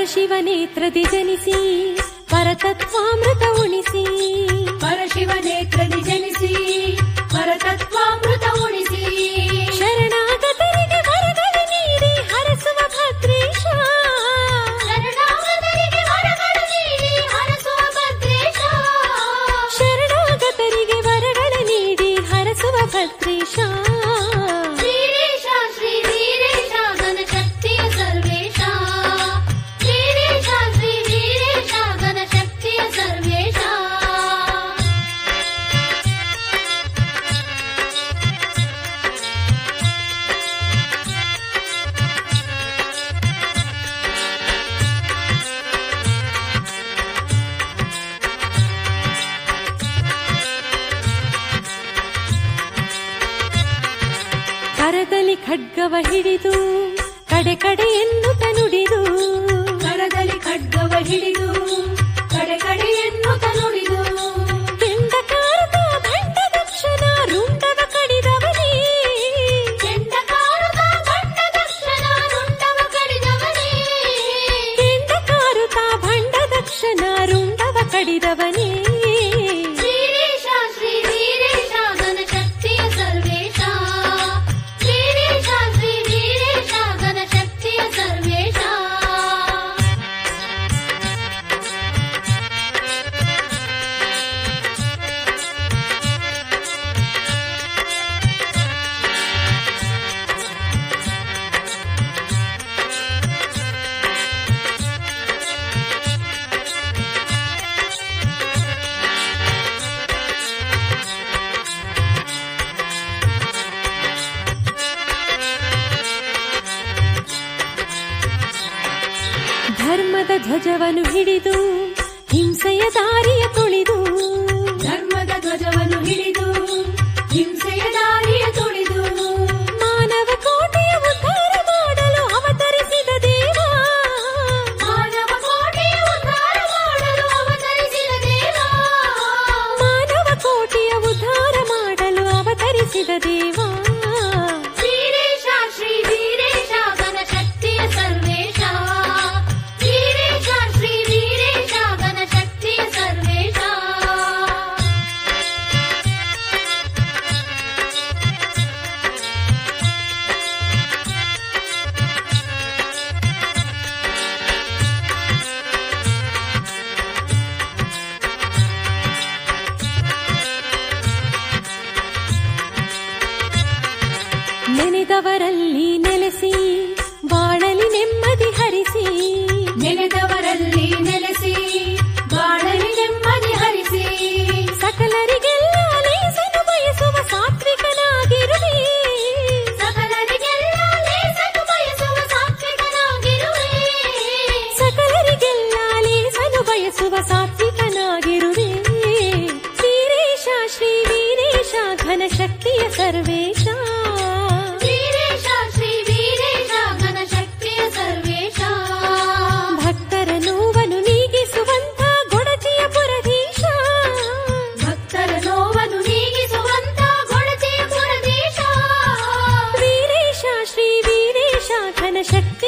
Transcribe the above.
ಪರಶಿವನೇತ್ರದಿ ಜನಿಸಿ ಪರತತ್ವಾಮೃತ ಉಣಿಸಿ, ಪರಶಿವನೇತ್ರದಿ ಜನಿಸಿ ಪರತತ್ವಾಮೃತ ಉಣಿಸಿ, ಶರಣಾಗತರಿಗೆ ವರಗಳ ನೀಡಿ ಹರಸುವ ಭದ್ರೇಶ, ಶರಣಾಗತರಿಗೆ ವರಗಳ ನೀಡಿ ಹರಸುವ ಭದ್ರೇಶ, ಶರಣಾಗತರಿಗೆ ವರಗಳ ನೀಡಿ ಹರಸುವ ಭದ್ರೇಶ. ಶ್ರೀರೇಶ ಶ್ರೀ ವೀರೇಶ ಘನಶಕ್ತಿಯ ಸರ್ವೇಶ, ಶ್ರೀರೇಶ ಶ್ರೀ ವೀರೇಶ ಘನಶಕ್ತಿಯ ಸರ್ವೇಶ. ಕರದಲ್ಲಿ ಖಡ್ಗವ ಹಿಡಿದು ಕಡೆ ಕಡೆ ಎನ್ನುತ್ತ ನುಡಿದು, ಕರದಲ್ಲಿ ಖಡ್ಗವ ಹಿಡಿದು ಕಡೆ ಕಡೆ ಎನ್ನುತ್ತ ನುಡಿದು, ಕೆಂಡಕಾರದ ಭಂಡ ದಕ್ಷನ ರುಂಡವ ಕಡಿದವನೇ, ಕೆಂಡಕಾರುತ ಭಂಡ ದಕ್ಷನ ರುಂಡವ ಕಡಿದವನೇ, ಕೆಂಡಕಾರುತ ಭಂಡ ದಕ್ಷನ ರುಂಡವ ಕಡಿದವನೇ. ಶ್ರೀರೇಶ ಶ್ರೀ ವೀರೇಶ ಘನಶಕ್ತಿಯ ಸರ್ವೇಶ, ಶ್ರೀರೇಶ ಶ್ರೀ ವೀರೇಶ ಘನಶಕ್ತಿಯ ಸರ್ವೇಶ. ಧರ್ಮದ ಧ್ವಜವನ್ನು ಹಿಡಿದು ಹಿಂಸೆಯ ದಾರಿಯ ತುಳಿದು, ಧರ್ಮದ ಧ್ವಜವನ್ನು ಹಿಡಿದು ಹಿಂಸೆಯ ದಾರಿಯ ತುಳಿದು, ಮಾನವ ಕೋಟೆಯ ಉದ್ಧಾರ ಮಾಡಲು ಅವತರಿಸಿದ ದೇವ, ಮಾನವ ಕೋಟೆಯ ಉದ್ಧಾರ ಮಾಡಲು ಅವತರಿಸಿದ ದೇವ, ಮಾನವ ಕೋಟೆಯ ಉದ್ಧಾರ ಮಾಡಲು ಅವತರಿಸಿದ ದೇವ. ಶ್ರೀರೇಶ ಶ್ರೀ ವೀರೇಶ ಘನಶಕ್ತಿಯ ಸರ್ವೇಶ, ಶ್ರೀರೇಶ ಶ್ರೀ ವೀರೇಶ ಘನಶಕ್ತಿಯ ಸರ್ವೇಶ. ನೆನೆದವರಲ್ಲಿ ನೆಲೆಸಿ ಬಾಳಲಿ ನೆಮ್ಮದಿ ಹರಿಸಿ, ನೆನೆದವರಲ್ಲಿ ನೆಲೆಸಿ ಬಾಳಲಿ ನೆಮ್ಮದಿ ಹರಿಸಿ, ಸಕಲರಿಗೆಲ್ಲ ಲೇಸನ್ನು ಬಯಸುವ ಸಾತ್ವಿಕನಾಗಿರುವೆ, ಸಕಲರಿಗೆಲ್ಲ ಲೇಸನ್ನು ಬಯಸುವ ಸಾತ್ವಿಕನಾಗಿರುವೆ, ಸಕಲರಿಗೆಲ್ಲ ಲೇಸನ್ನು ಬಯಸುವ ಸಾತ್ವಿಕನಾಗಿರುವೆ. ಶ್ರೀರೇಶ ಶ್ರೀ ವೀರೇಶ ಘನಶಕ್ತಿಯ ಸರ್ವೇಶ, ಶ್ರೀರೇಶ ಶ್ರೀ ವೀರೇಶ ಘನಶಕ್ತಿಯ ಸರ್ವೇಶ. ಭಕ್ತರ ನೋವನ್ನು ನೀಗಿಸುವಂತ ಗೊಡಚಿಯ ಪುರಧೀಶ, ಭಕ್ತರ ನೋವನ್ನು ನೀಗಿಸುವಂತ ಗೊಡಚೆಯ ಪುರದೇಶ, ವೀರೇಶ ಶ್ರೀ ವೀರೇಶ ಘನಶಕ್ತಿ